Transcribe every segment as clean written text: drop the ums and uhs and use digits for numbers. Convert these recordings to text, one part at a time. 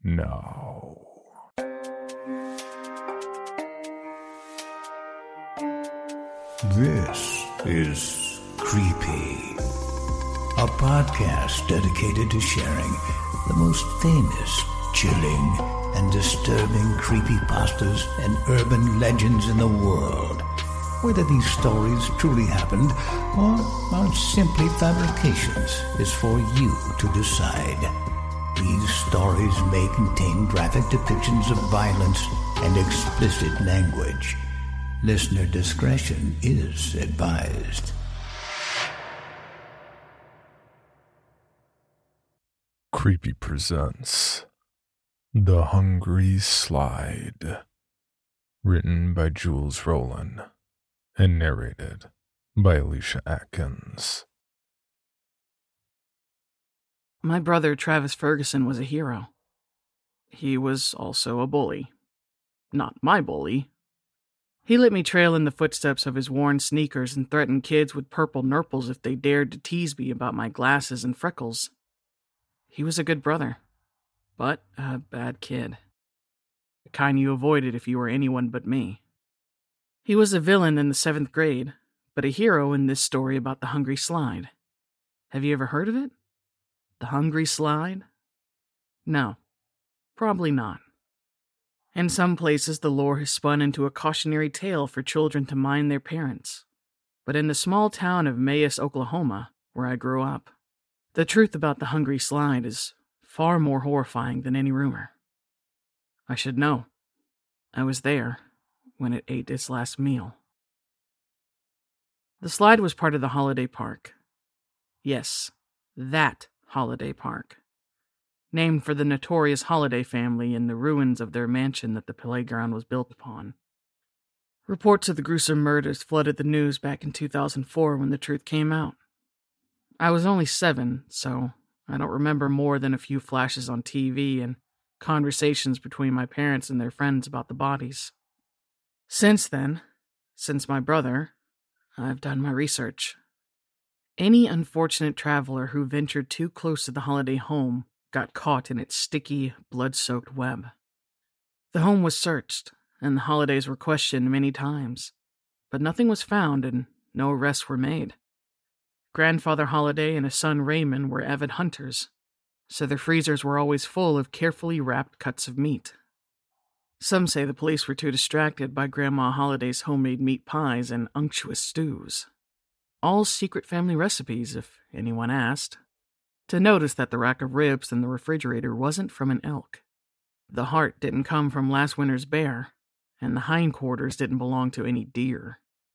now. This is Creepy, a podcast dedicated to sharing the most famous, chilling, and disturbing creepypastas and urban legends in the world. Whether these stories truly happened or are simply fabrications is for you to decide. These stories may contain graphic depictions of violence and explicit language. Listener discretion is advised. Creepy presents The Hungry Slide, written by Jules Rowland and narrated by Alicia Atkins. My brother, Travis Ferguson, was a hero. He was also a bully. Not my bully. He let me trail in the footsteps of his worn sneakers and threatened kids with purple nurples if they dared to tease me about my glasses and freckles. He was a good brother, but a bad kid. The kind you avoided if you were anyone but me. He was a villain in the 7th grade, but a hero in this story about the Hungry Slide. Have you ever heard of it? The Hungry Slide? No, probably not. In some places, the lore has spun into a cautionary tale for children to mind their parents. But in the small town of Mayes, Oklahoma, where I grew up, the truth about the Hungry Slide is far more horrifying than any rumor. I should know. I was there when it ate its last meal. The slide was part of the Holiday Park. Yes, that Holiday Park. Named for the notorious Holiday family and the ruins of their mansion that the playground was built upon. Reports of the gruesome murders flooded the news back in 2004 when the truth came out. I was only 7, so I don't remember more than a few flashes on TV and conversations between my parents and their friends about the bodies. Since then, since my brother, I've done my research. Any unfortunate traveler who ventured too close to the Holiday home got caught in its sticky, blood-soaked web. The home was searched, and the Holidays were questioned many times, but nothing was found and no arrests were made. Grandfather Holiday and his son Raymond were avid hunters, so their freezers were always full of carefully wrapped cuts of meat. Some say the police were too distracted by Grandma Holiday's homemade meat pies and unctuous stews. All secret family recipes, if anyone asked. To notice that the rack of ribs in the refrigerator wasn't from an elk. The heart didn't come from last winter's bear, and the hindquarters didn't belong to any deer.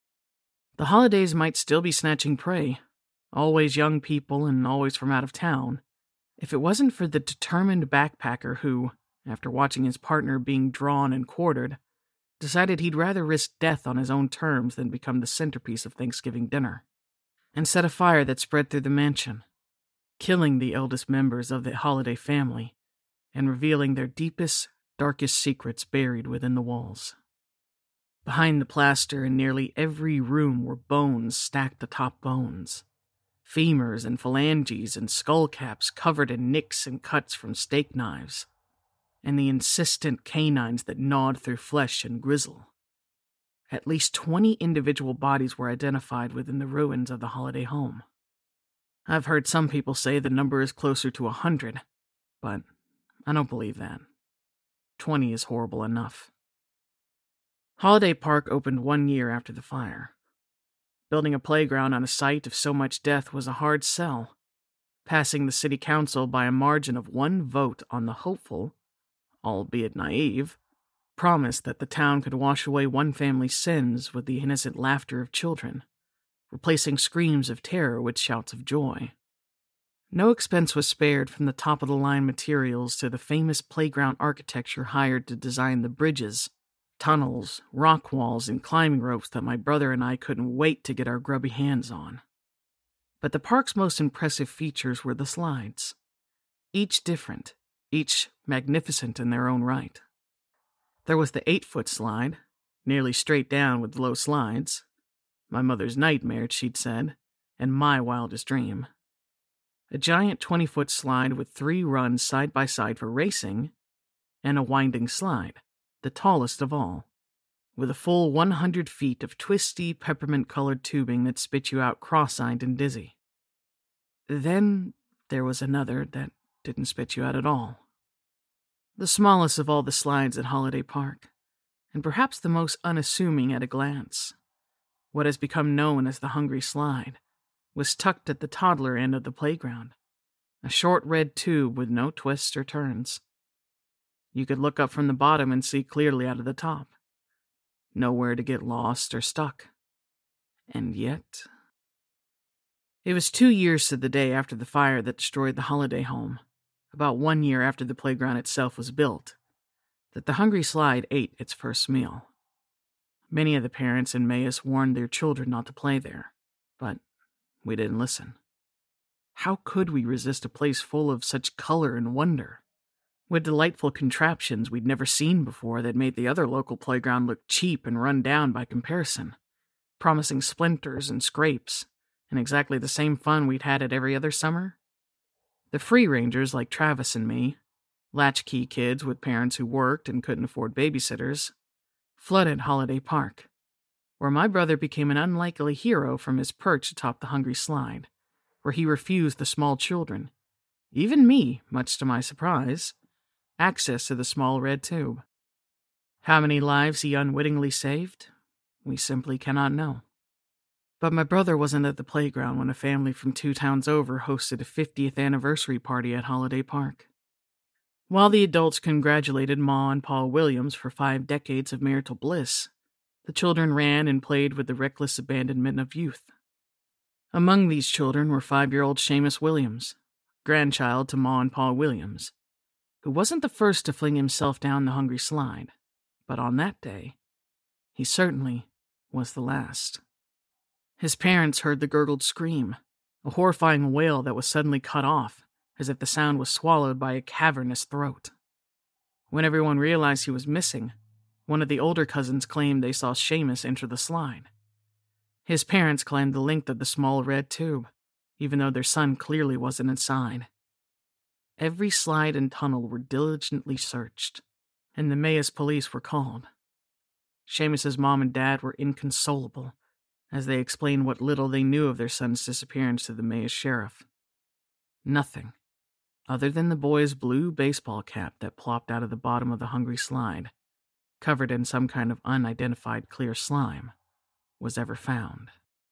The Holidays might still be snatching prey, always young people and always from out of town, if it wasn't for the determined backpacker who, after watching his partner being drawn and quartered, decided he'd rather risk death on his own terms than become the centerpiece of Thanksgiving dinner, and set a fire that spread through the mansion, killing the eldest members of the Holiday family and revealing their deepest, darkest secrets buried within the walls. Behind the plaster in nearly every room were bones stacked atop bones, femurs and phalanges and skull caps covered in nicks and cuts from steak knives, and the insistent canines that gnawed through flesh and gristle. At least 20 individual bodies were identified within the ruins of the Holiday home. I've heard some people say the number is closer to 100, but I don't believe that. 20 is horrible enough. Holiday Park opened 1 year after the fire. Building a playground on a site of so much death was a hard sell, passing the city council by a margin of 1 vote on the hopeful, albeit naive, promise that the town could wash away one family's sins with the innocent laughter of children, replacing screams of terror with shouts of joy. No expense was spared from the top-of-the-line materials to the famous playground architecture hired to design the bridges, tunnels, rock walls, and climbing ropes that my brother and I couldn't wait to get our grubby hands on. But the park's most impressive features were the slides. Each different, each magnificent in their own right. There was the 8-foot slide, nearly straight down with low slides. My mother's nightmare, she'd said, and my wildest dream. A giant 20-foot slide with 3 runs side by side for racing, and a winding slide, the tallest of all, with a full 100 feet of twisty, peppermint-colored tubing that spit you out cross-eyed and dizzy. Then there was another that didn't spit you out at all. The smallest of all the slides at Holiday Park, and perhaps the most unassuming at a glance. What has become known as the Hungry Slide was tucked at the toddler end of the playground, a short red tube with no twists or turns. You could look up from the bottom and see clearly out of the top. Nowhere to get lost or stuck. And yet... It was 2 years to the day after the fire that destroyed the holiday home, about 1 year after the playground itself was built, that the Hungry Slide ate its first meal. Many of the parents in Emmaus warned their children not to play there, but we didn't listen. How could we resist a place full of such color and wonder, with delightful contraptions we'd never seen before that made the other local playground look cheap and run down by comparison, promising splinters and scrapes, and exactly the same fun we'd had at every other summer? The free rangers like Travis and me, latchkey kids with parents who worked and couldn't afford babysitters, flooded Holiday Park, where my brother became an unlikely hero from his perch atop the Hungry Slide, where he refused the small children, even me, much to my surprise, access to the small red tube. How many lives he unwittingly saved, we simply cannot know. But my brother wasn't at the playground when a family from 2 towns over hosted a 50th anniversary party at Holiday Park. While the adults congratulated Ma and Paul Williams for 5 decades of marital bliss, the children ran and played with the reckless abandonment of youth. Among these children were 5-year-old Seamus Williams, grandchild to Ma and Paul Williams, who wasn't the first to fling himself down the Hungry Slide, but on that day, he certainly was the last. His parents heard the gurgled scream, a horrifying wail that was suddenly cut off, as if the sound was swallowed by a cavernous throat. When everyone realized he was missing, one of the older cousins claimed they saw Seamus enter the slide. His parents claimed the length of the small red tube, even though their son clearly wasn't inside. Every slide and tunnel were diligently searched, and the Emmaus police were called. Seamus's mom and dad were inconsolable, as they explained what little they knew of their son's disappearance to the Emmaus sheriff. Nothing, other than the boy's blue baseball cap that plopped out of the bottom of the Hungry Slide, covered in some kind of unidentified clear slime, was ever found.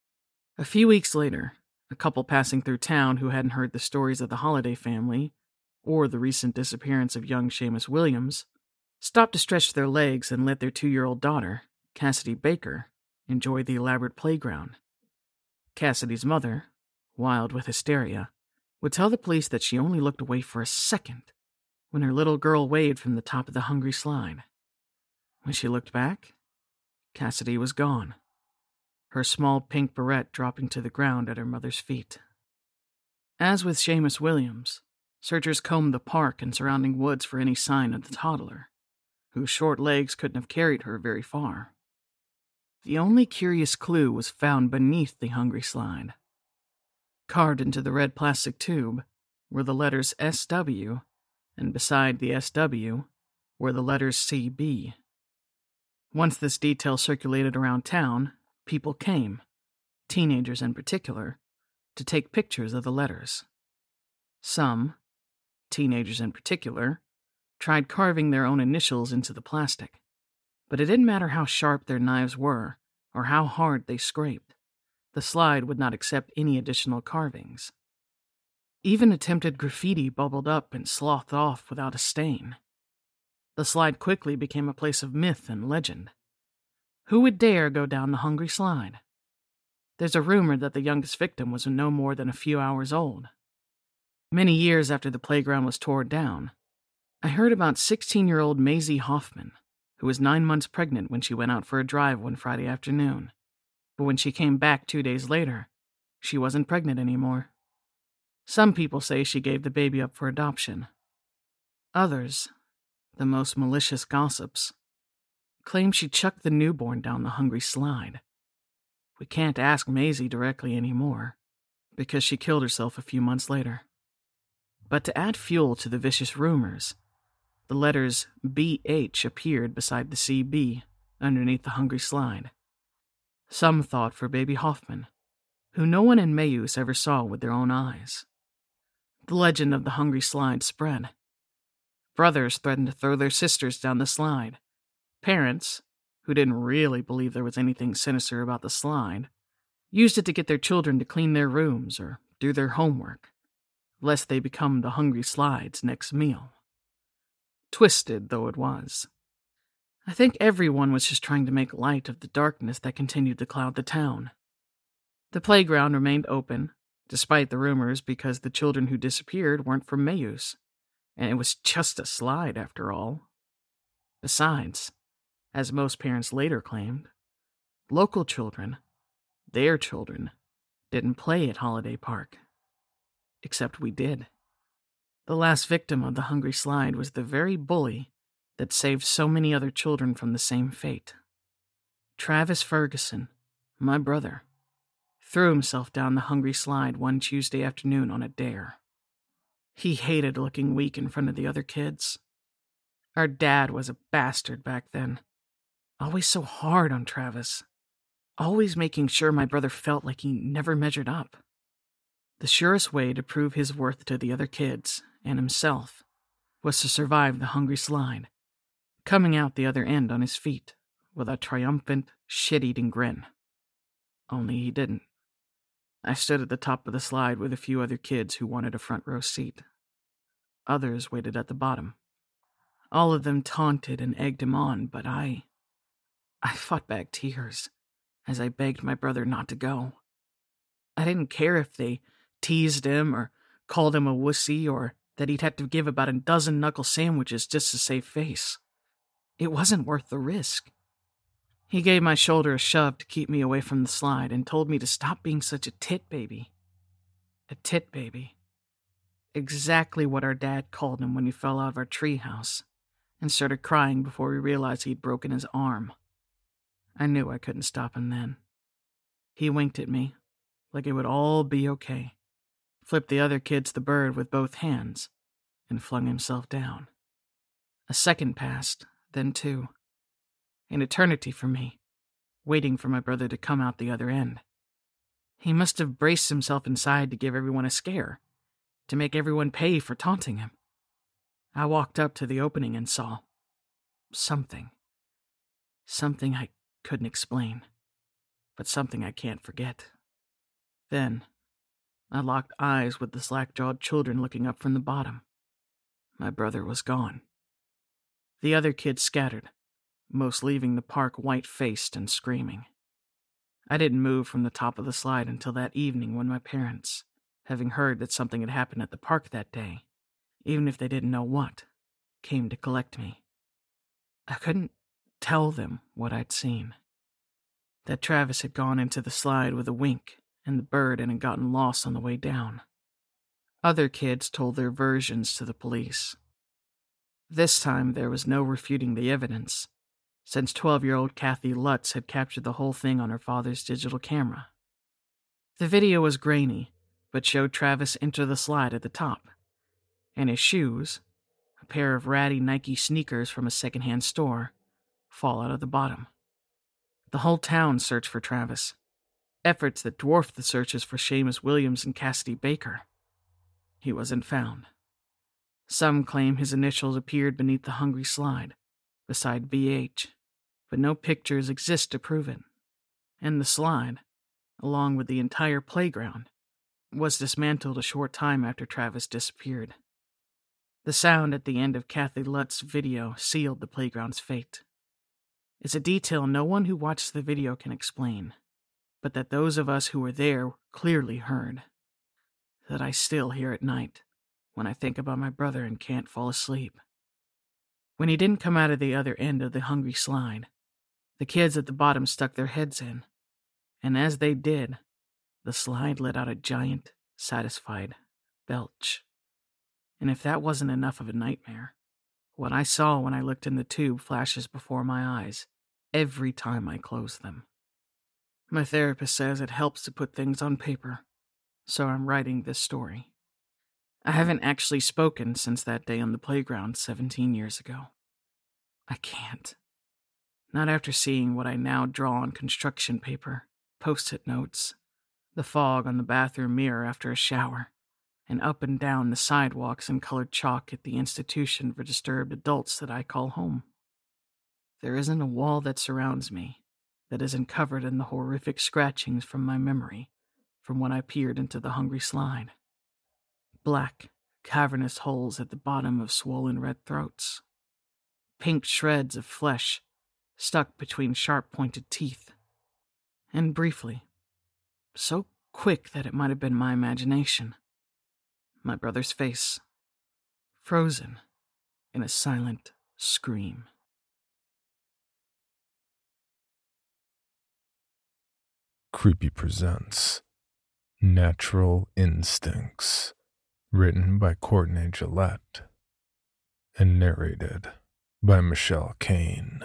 A few weeks later, a couple passing through town who hadn't heard the stories of the Holiday family, or the recent disappearance of young Seamus Williams, stopped to stretch their legs and let their 2-year-old daughter, Cassidy Baker, enjoy the elaborate playground. Cassidy's mother, wild with hysteria, would tell the police that she only looked away for a second when her little girl waved from the top of the Hungry Slide. When she looked back, Cassidy was gone, her small pink barrette dropping to the ground at her mother's feet. As with Seamus Williams, searchers combed the park and surrounding woods for any sign of the toddler, whose short legs couldn't have carried her very far. The only curious clue was found beneath the Hungry Slide. Carved into the red plastic tube were the letters SW, and beside the SW were the letters CB. Once this detail circulated around town, people came, teenagers in particular, to take pictures of the letters. Some, teenagers in particular, tried carving their own initials into the plastic, but it didn't matter how sharp their knives were or how hard they scraped. The slide would not accept any additional carvings. Even attempted graffiti bubbled up and slothed off without a stain. The slide quickly became a place of myth and legend. Who would dare go down the Hungry Slide? There's a rumor that the youngest victim was no more than a few hours old. Many years after the playground was torn down, I heard about 16-year-old Maisie Hoffman, who was 9 months pregnant when she went out for a drive one Friday afternoon. But when she came back 2 days later, she wasn't pregnant anymore. Some people say she gave the baby up for adoption. Others, the most malicious gossips, claim she chucked the newborn down the Hungry Slide. We can't ask Maisie directly anymore, because she killed herself a few months later. But to add fuel to the vicious rumors, The letters BH appeared beside the CB underneath the hungry slide. Some thought for baby Hoffman, who no one in Mayus ever saw with their own eyes. The legend of the hungry slide spread. Brothers threatened to throw their sisters down the slide. Parents, who didn't really believe there was anything sinister about the slide, used it to get their children to clean their rooms or do their homework, lest they become the hungry slide's next meal. Twisted though it was. I think everyone was just trying to make light of the darkness that continued to cloud the town. The playground remained open, despite the rumors, because the children who disappeared weren't from Mayus, and it was just a slide after all. Besides, as most parents later claimed, local children, their children, didn't play at Holiday Park. Except we did. The last victim of the hungry slide was the very bully that saved so many other children from the same fate. Travis Ferguson, my brother, threw himself down the hungry slide one Tuesday afternoon on a dare. He hated looking weak in front of the other kids. Our dad was a bastard back then, always so hard on Travis, always making sure my brother felt like he never measured up. The surest way to prove his worth to the other kids and himself was to survive the hungry slide, coming out the other end on his feet with a triumphant, shit-eating grin. Only he didn't. I stood at the top of the slide with a few other kids who wanted a front row seat. Others waited at the bottom. All of them taunted and egged him on, but I fought back tears as I begged my brother not to go. I didn't care if they teased him or called him a wussy or that he'd have to give about a dozen knuckle sandwiches just to save face. It wasn't worth the risk. He gave my shoulder a shove to keep me away from the slide and told me to stop being such a tit baby. A tit baby. Exactly what our dad called him when he fell out of our treehouse and started crying before we realized he'd broken his arm. I knew I couldn't stop him then. He winked at me, like it would all be okay, flipped the other kids the bird with both hands, and flung himself down. A second passed, then two. An eternity for me, waiting for my brother to come out the other end. He must have braced himself inside to give everyone a scare, to make everyone pay for taunting him. I walked up to the opening and saw something. Something I couldn't explain, but something I can't forget. Then, I locked eyes with the slack-jawed children looking up from the bottom. My brother was gone. The other kids scattered, most leaving the park white-faced and screaming. I didn't move from the top of the slide until that evening when my parents, having heard that something had happened at the park that day, even if they didn't know what, came to collect me. I couldn't tell them what I'd seen. That Travis had gone into the slide with a wink and the bird and had gotten lost on the way down. Other kids told their versions to the police. This time there was no refuting the evidence, since 12-year-old Kathy Lutz had captured the whole thing on her father's digital camera. The video was grainy, but showed Travis enter the slide at the top, and his shoes, a pair of ratty Nike sneakers from a secondhand store, fall out of the bottom. The whole town searched for Travis, efforts that dwarfed the searches for Seamus Williams and Cassidy Baker. He wasn't found. Some claim his initials appeared beneath the hungry slide, beside BH, but no pictures exist to prove it. And the slide, along with the entire playground, was dismantled a short time after Travis disappeared. The sound at the end of Kathy Lutz's video sealed the playground's fate. It's a detail no one who watched the video can explain, but that those of us who were there clearly heard. That I still hear at night when I think about my brother and can't fall asleep. When he didn't come out of the other end of the hungry slide, the kids at the bottom stuck their heads in, and as they did, the slide let out a giant, satisfied belch. And if that wasn't enough of a nightmare, what I saw when I looked in the tube flashes before my eyes every time I close them. My therapist says it helps to put things on paper, so I'm writing this story. I haven't actually spoken since that day on the playground 17 years ago. I can't. Not after seeing what I now draw on construction paper, post-it notes, the fog on the bathroom mirror after a shower, and up and down the sidewalks in colored chalk at the institution for disturbed adults that I call home. There isn't a wall that surrounds me that isn't covered in the horrific scratchings from my memory from when I peered into the hungry slide. Black, cavernous holes at the bottom of swollen red throats. Pink shreds of flesh stuck between sharp-pointed teeth. And briefly, so quick that it might have been my imagination, my brother's face, frozen in a silent scream. Creepy presents Natural Instincts, written by Courtney Gillette and narrated by Michelle Kane.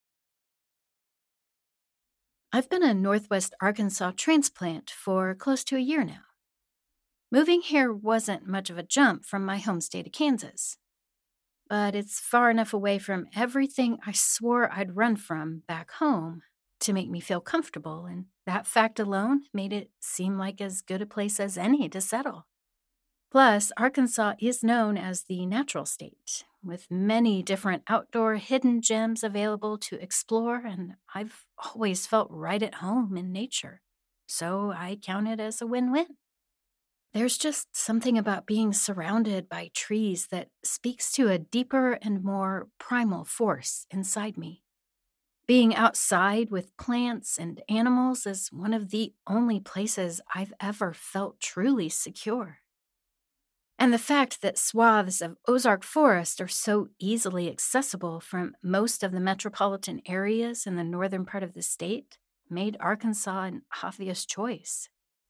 I've been a Northwest Arkansas transplant for close to a year now. Moving here wasn't much of a jump from my home state of Kansas, but it's far enough away from everything I swore I'd run from back home to make me feel comfortable, and that fact alone made it seem like as good a place as any to settle. Plus, Arkansas is known as the natural state, with many different outdoor hidden gems available to explore, and I've always felt right at home in nature, so I count it as a win-win. There's just something about being surrounded by trees that speaks to a deeper and more primal force inside me. Being outside with plants and animals is one of the only places I've ever felt truly secure. And the fact that swaths of Ozark forest are so easily accessible from most of the metropolitan areas in the northern part of the state made Arkansas an obvious choice.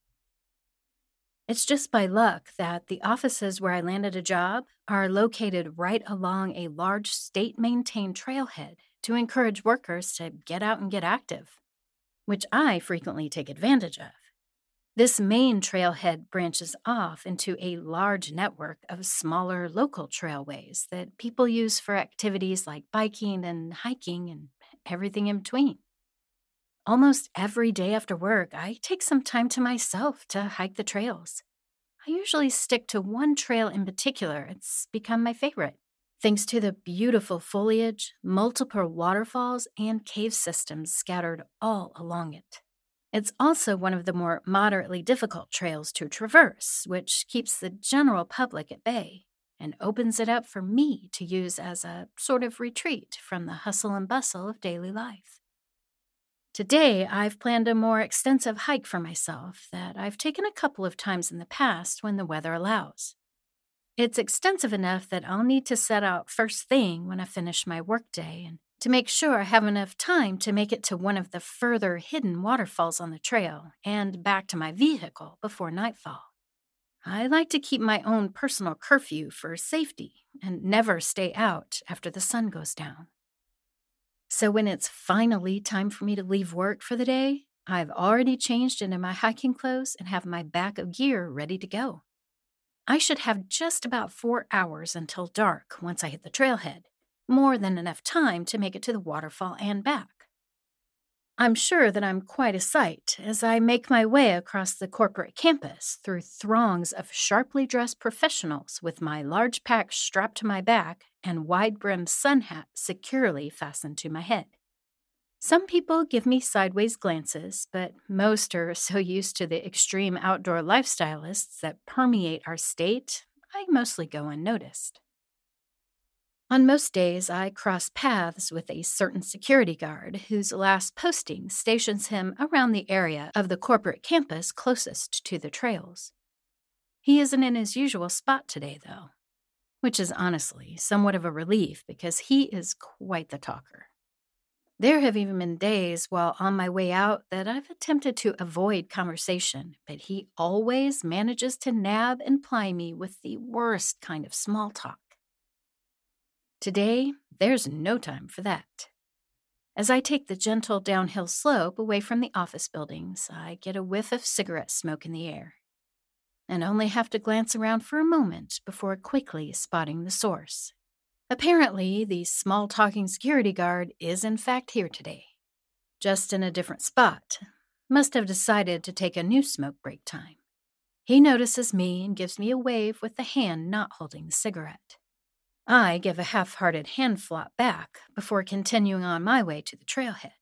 It's just by luck that the offices where I landed a job are located right along a large state-maintained trailhead to encourage workers to get out and get active, which I frequently take advantage of. This main trailhead branches off into a large network of smaller local trailways that people use for activities like biking and hiking and everything in between. Almost every day after work, I take some time to myself to hike the trails. I usually stick to one trail in particular. It's become my favorite, thanks to the beautiful foliage, multiple waterfalls, and cave systems scattered all along it. It's also one of the more moderately difficult trails to traverse, which keeps the general public at bay and opens it up for me to use as a sort of retreat from the hustle and bustle of daily life. Today, I've planned a more extensive hike for myself that I've taken a couple of times in the past when the weather allows. It's extensive enough that I'll need to set out first thing when I finish my workday and to make sure I have enough time to make it to one of the further hidden waterfalls on the trail and back to my vehicle before nightfall. I like to keep my own personal curfew for safety and never stay out after the sun goes down. So when it's finally time for me to leave work for the day, I've already changed into my hiking clothes and have my bag of gear ready to go. I should have just about 4 hours until dark once I hit the trailhead, more than enough time to make it to the waterfall and back. I'm sure that I'm quite a sight as I make my way across the corporate campus through throngs of sharply dressed professionals with my large pack strapped to my back and wide-brimmed sun hat securely fastened to my head. Some people give me sideways glances, but most are so used to the extreme outdoor lifestylists that permeate our state, I mostly go unnoticed. On most days, I cross paths with a certain security guard whose last posting stations him around the area of the corporate campus closest to the trails. He isn't in his usual spot today, though, which is honestly somewhat of a relief because he is quite the talker. There have even been days while on my way out that I've attempted to avoid conversation, but he always manages to nab and ply me with the worst kind of small talk. Today, there's no time for that. As I take the gentle downhill slope away from the office buildings, I get a whiff of cigarette smoke in the air. and only have to glance around for a moment before quickly spotting the source. Apparently, the small talking security guard is in fact here today, just in a different spot. Must have decided to take a new smoke break time. He notices me and gives me a wave with the hand not holding the cigarette. I give a half-hearted hand flop back before continuing on my way to the trailhead.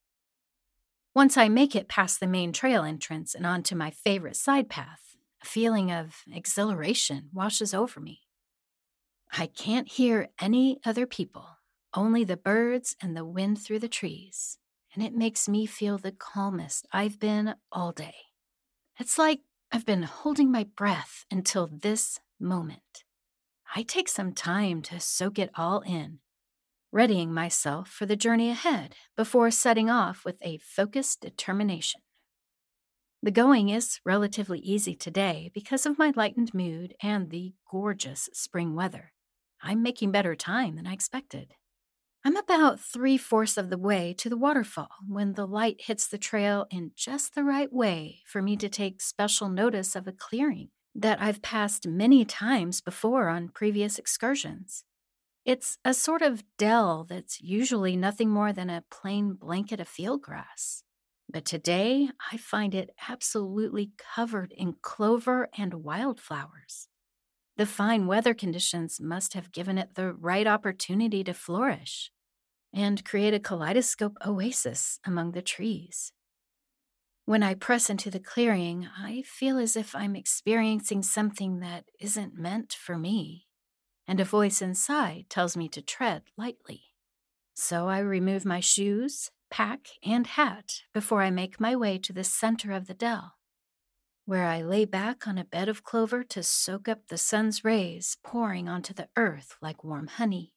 Once I make it past the main trail entrance and onto my favorite side path, a feeling of exhilaration washes over me. I can't hear any other people, only the birds and the wind through the trees, and it makes me feel the calmest I've been all day. It's like I've been holding my breath until this moment. I take some time to soak it all in, readying myself for the journey ahead before setting off with a focused determination. The going is relatively easy today because of my lightened mood and the gorgeous spring weather. I'm making better time than I expected. I'm about 3/4 of the way to the waterfall when the light hits the trail in just the right way for me to take special notice of a clearing that I've passed many times before on previous excursions. It's a sort of dell that's usually nothing more than a plain blanket of field grass. But today, I find it absolutely covered in clover and wildflowers. The fine weather conditions must have given it the right opportunity to flourish and create a kaleidoscope oasis among the trees. When I press into the clearing, I feel as if I'm experiencing something that isn't meant for me, and a voice inside tells me to tread lightly. So I remove my shoes, pack, and hat before I make my way to the center of the dell, where I lay back on a bed of clover to soak up the sun's rays pouring onto the earth like warm honey.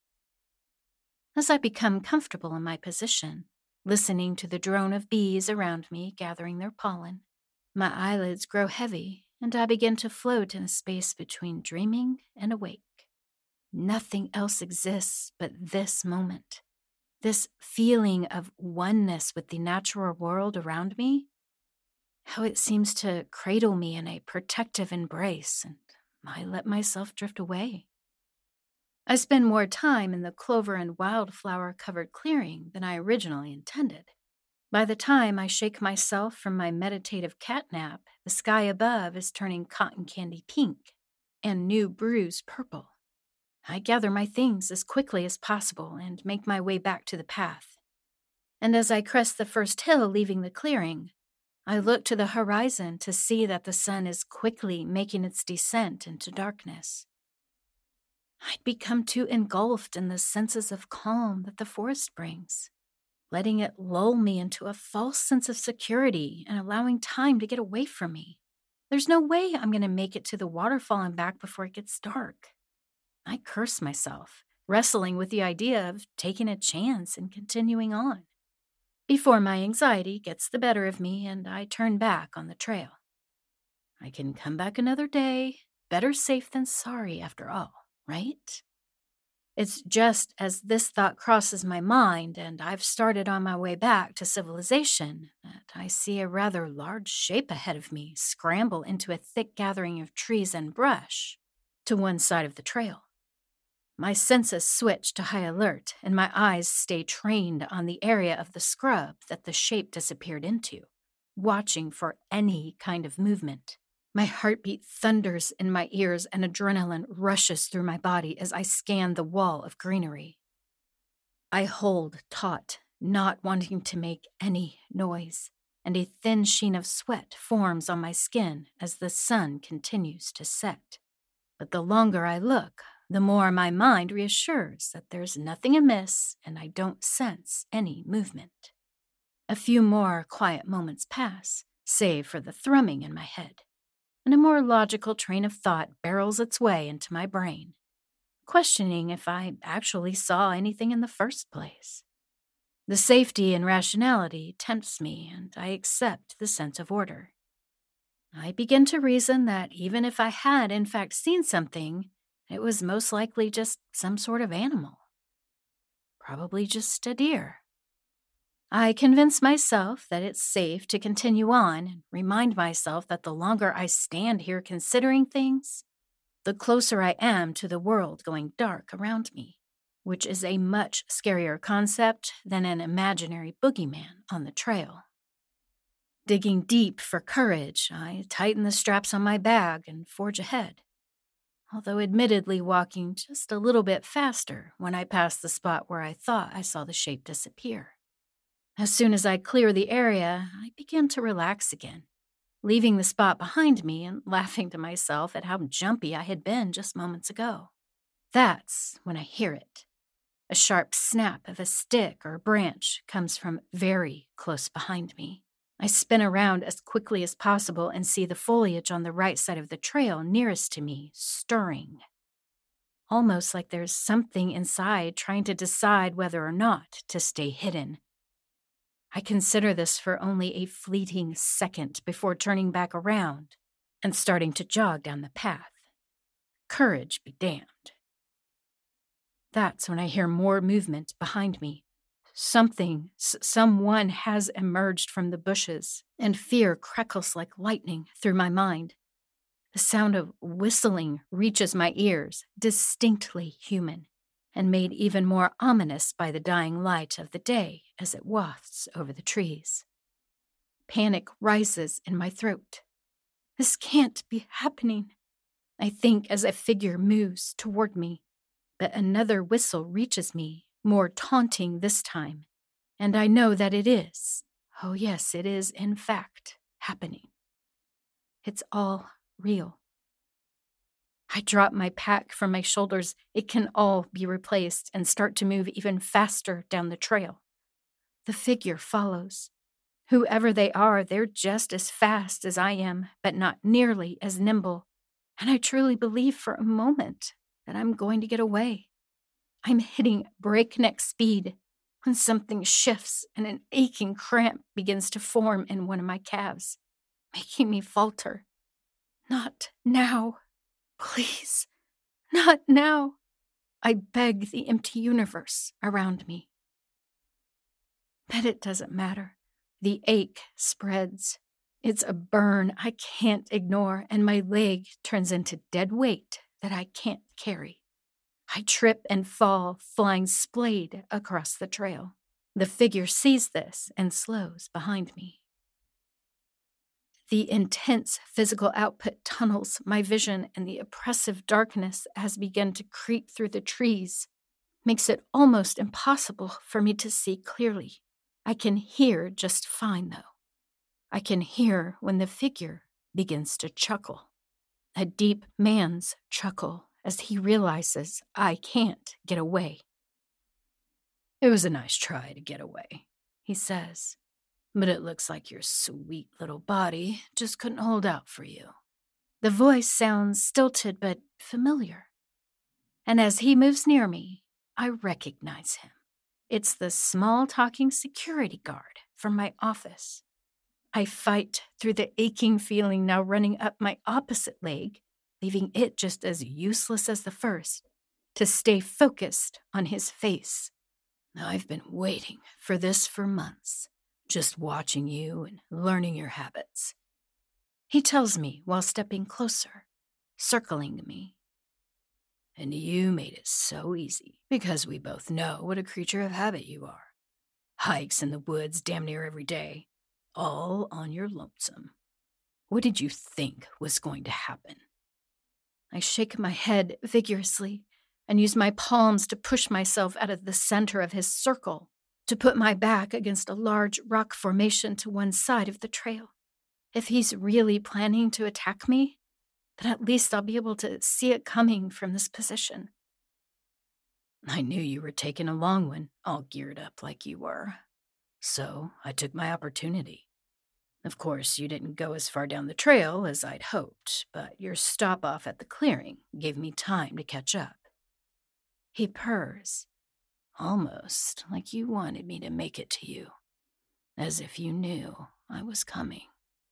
As I become comfortable in my position, listening to the drone of bees around me gathering their pollen, my eyelids grow heavy and I begin to float in a space between dreaming and awake. Nothing else exists but this moment, this feeling of oneness with the natural world around me, how it seems to cradle me in a protective embrace, and I let myself drift away. I spend more time in the clover and wildflower-covered clearing than I originally intended. By the time I shake myself from my meditative catnap, the sky above is turning cotton candy pink and new bruise purple. I gather my things as quickly as possible and make my way back to the path. And as I crest the first hill leaving the clearing, I look to the horizon to see that the sun is quickly making its descent into darkness. I'd become too engulfed in the senses of calm that the forest brings, letting it lull me into a false sense of security and allowing time to get away from me. There's no way I'm going to make it to the waterfall and back before it gets dark. I curse myself, wrestling with the idea of taking a chance and continuing on, before my anxiety gets the better of me and I turn back on the trail. I can come back another day, better safe than sorry after all, right? It's just as this thought crosses my mind and I've started on my way back to civilization that I see a rather large shape ahead of me scramble into a thick gathering of trees and brush to one side of the trail. My senses switch to high alert, and my eyes stay trained on the area of the scrub that the shape disappeared into, watching for any kind of movement. My heartbeat thunders in my ears and adrenaline rushes through my body as I scan the wall of greenery. I hold taut, not wanting to make any noise, and a thin sheen of sweat forms on my skin as the sun continues to set. But the longer I look, the more my mind reassures that there's nothing amiss and I don't sense any movement. A few more quiet moments pass, save for the thrumming in my head, and a more logical train of thought barrels its way into my brain, questioning if I actually saw anything in the first place. The safety and rationality tempts me, and I accept the sense of order. I begin to reason that even if I had in fact seen something, it was most likely just some sort of animal. Probably just a deer. I convince myself that it's safe to continue on and remind myself that the longer I stand here considering things, the closer I am to the world going dark around me, which is a much scarier concept than an imaginary boogeyman on the trail. Digging deep for courage, I tighten the straps on my bag and forge ahead, although admittedly walking just a little bit faster when I pass the spot where I thought I saw the shape disappear. As soon as I clear the area, I begin to relax again, leaving the spot behind me and laughing to myself at how jumpy I had been just moments ago. That's when I hear it. A sharp snap of a stick or branch comes from very close behind me. I spin around as quickly as possible and see the foliage on the right side of the trail nearest to me stirring. Almost like there's something inside trying to decide whether or not to stay hidden. I consider this for only a fleeting second before turning back around and starting to jog down the path. Courage be damned. That's when I hear more movement behind me. Someone has emerged from the bushes, and fear crackles like lightning through my mind. The sound of whistling reaches my ears, distinctly human, and made even more ominous by the dying light of the day as it wafts over the trees. Panic rises in my throat. This can't be happening, I think as a figure moves toward me. But another whistle reaches me, more taunting this time, and I know that it is. Oh yes, it is in fact happening. It's all real. I drop my pack from my shoulders. It can all be replaced and start to move even faster down the trail. The figure follows. Whoever they are, they're just as fast as I am, but not nearly as nimble. And I truly believe for a moment that I'm going to get away. I'm hitting breakneck speed when something shifts and an aching cramp begins to form in one of my calves, making me falter. Not now. Please, not now. I beg the empty universe around me. But it doesn't matter. The ache spreads. It's a burn I can't ignore, and my leg turns into dead weight that I can't carry. I trip and fall, flying splayed across the trail. The figure sees this and slows behind me. The intense physical output tunnels my vision, and the oppressive darkness has begun to creep through the trees, makes it almost impossible for me to see clearly. I can hear just fine, though. I can hear when the figure begins to chuckle. A deep man's chuckle as he realizes I can't get away. "It was a nice try to get away," he says. "But it looks like your sweet little body just couldn't hold out for you." The voice sounds stilted but familiar. And as he moves near me, I recognize him. It's the small-talking security guard from my office. I fight through the aching feeling now running up my opposite leg, leaving it just as useless as the first, to stay focused on his face. "I've been waiting for this for months. Just watching you and learning your habits," he tells me while stepping closer, circling me. "And you made it so easy, because we both know what a creature of habit you are. Hikes in the woods damn near every day, all on your lonesome. What did you think was going to happen?" I shake my head vigorously and use my palms to push myself out of the center of his circle, to put my back against a large rock formation to one side of the trail. If he's really planning to attack me, then at least I'll be able to see it coming from this position. "I knew you were taking a long one, all geared up like you were. So I took my opportunity. Of course, you didn't go as far down the trail as I'd hoped, but your stop off at the clearing gave me time to catch up." He purrs, almost like you wanted me to make it to you, as if you knew I was coming.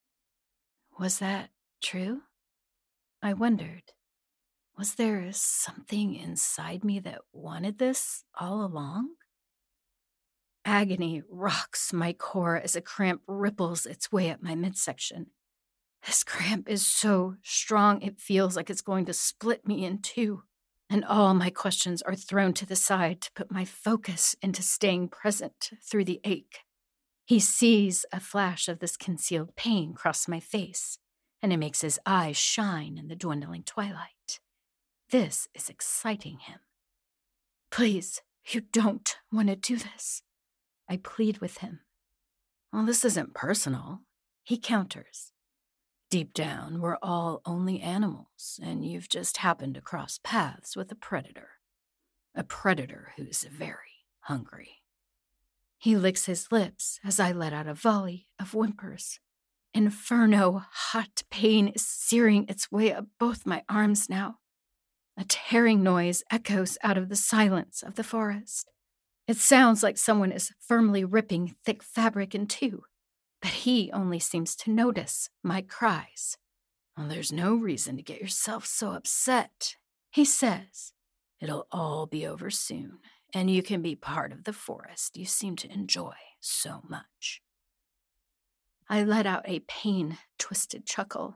Was that true? I wondered. Was there something inside me that wanted this all along? agony rocks my core as a cramp ripples its way up my midsection. This cramp is so strong it feels like it's going to split me in two, and all my questions are thrown to the side to put my focus into staying present through the ache. He sees a flash of this concealed pain cross my face, and it makes his eyes shine in the dwindling twilight. This is exciting him. Please, you don't want to do this. I plead with him. Well, this isn't personal, he counters. Deep down, we're all only animals, and you've just happened to cross paths with a predator who's very hungry. He licks his lips as I let out a volley of whimpers. Inferno, hot pain is searing its way up both my arms now. A tearing noise echoes out of the silence of the forest. It sounds like someone is firmly ripping thick fabric in two, but he only seems to notice my cries. Well, there's no reason to get yourself so upset, he says. It'll all be over soon, and you can be part of the forest you seem to enjoy so much. I let out a pain-twisted chuckle.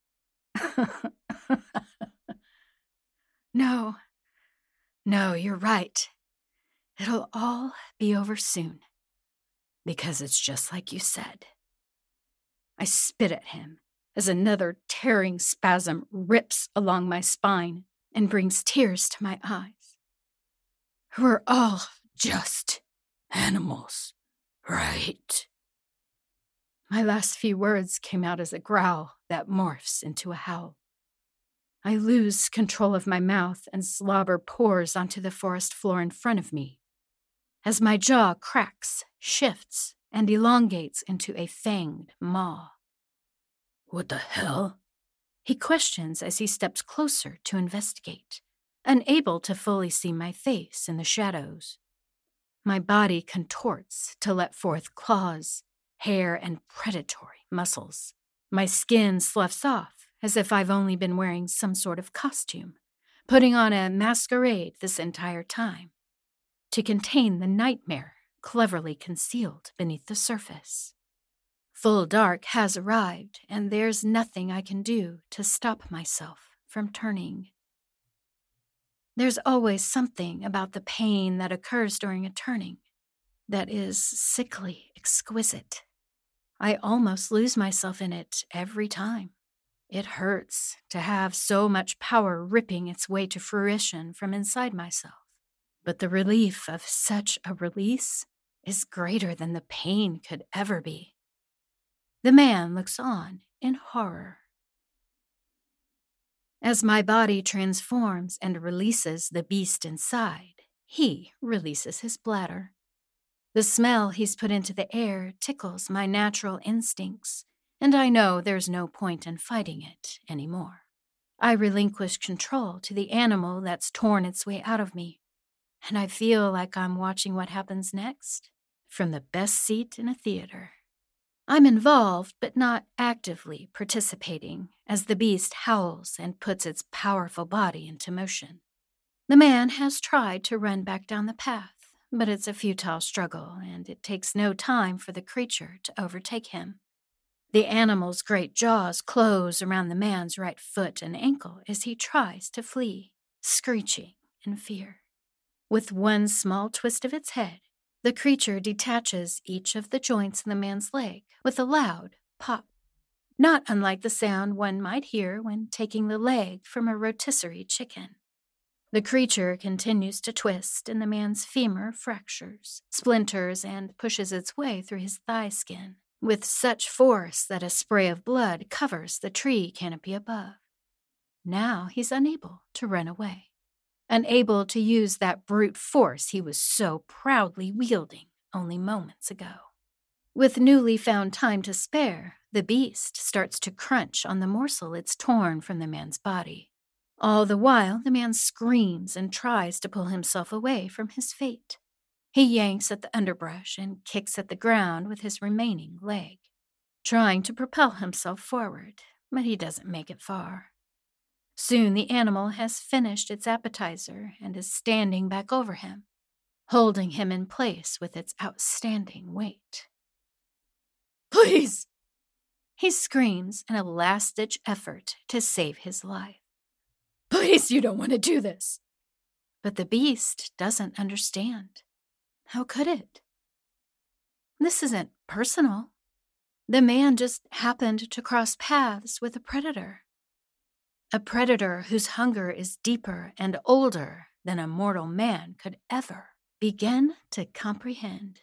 No, you're right. It'll all be over soon, because it's just like you said. I spit at him as another tearing spasm rips along my spine and brings tears to my eyes. We're all just animals, right? My last few words came out as a growl that morphs into a howl. I lose control of my mouth and slobber pours onto the forest floor in front of me. As my jaw cracks, shifts, and elongates into a fanged maw. What the hell? He questions as he steps closer to investigate, unable to fully see my face in the shadows. My body contorts to let forth claws, hair, and predatory muscles. My skin sloughs off as if I've only been wearing some sort of costume, putting on a masquerade this entire time, to contain the nightmare cleverly concealed beneath the surface. Full dark has arrived, and there's nothing I can do to stop myself from turning. There's always something about the pain that occurs during a turning that is sickly exquisite. I almost lose myself in it every time. It hurts to have so much power ripping its way to fruition from inside myself. But the relief of such a release is greater than the pain could ever be. The man looks on in horror. As my body transforms and releases the beast inside, he releases his bladder. The smell he's put into the air tickles my natural instincts, and I know there's no point in fighting it anymore. I relinquish control to the animal that's torn its way out of me, and I feel like I'm watching what happens next from the best seat in a theater. I'm involved, but not actively participating, as the beast howls and puts its powerful body into motion. The man has tried to run back down the path, but it's a futile struggle, and it takes no time for the creature to overtake him. The animal's great jaws close around the man's right foot and ankle as he tries to flee, screeching in fear. With one small twist of its head, the creature detaches each of the joints in the man's leg with a loud pop, not unlike the sound one might hear when taking the leg from a rotisserie chicken. The creature continues to twist, and the man's femur fractures, splinters, and pushes its way through his thigh skin, with such force that a spray of blood covers the tree canopy above. Now he's unable to run away, unable to use that brute force he was so proudly wielding only moments ago. With newly found time to spare, the beast starts to crunch on the morsel it's torn from the man's body. All the while, the man screams and tries to pull himself away from his fate. He yanks at the underbrush and kicks at the ground with his remaining leg, trying to propel himself forward, but he doesn't make it far. Soon the animal has finished its appetizer and is standing back over him. holding him in place with its outstanding weight. "Please!" he screams in a last-ditch effort to save his life. "Please, you don't want to do this." But the beast doesn't understand. How could it? This isn't personal. The man just happened to cross paths with a predator. A predator whose hunger is deeper and older than a mortal man could ever begin to comprehend.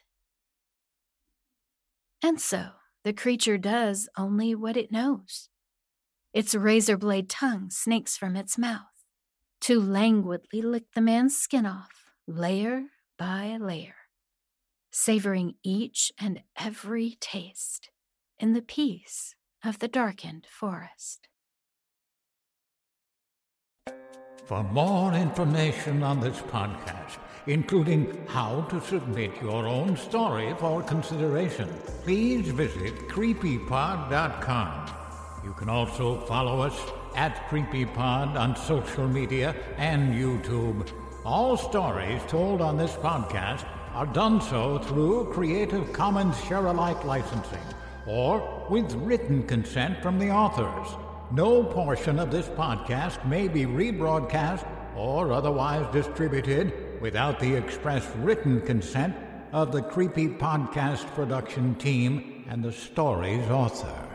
And so, the creature does only what it knows. Its razor blade tongue snakes from its mouth to languidly lick the man's skin off, layer by layer, savoring each and every taste in the peace of the darkened forest. For more information on this podcast, including how to submit your own story for consideration, please visit creepypod.com. You can also follow us at CreepyPod on social media and YouTube. All stories told on this podcast are done so through Creative Commons Share-alike licensing or with written consent from the authors. No portion of this podcast may be rebroadcast or otherwise distributed without the express written consent of the Creepy Podcast production team and the story's author.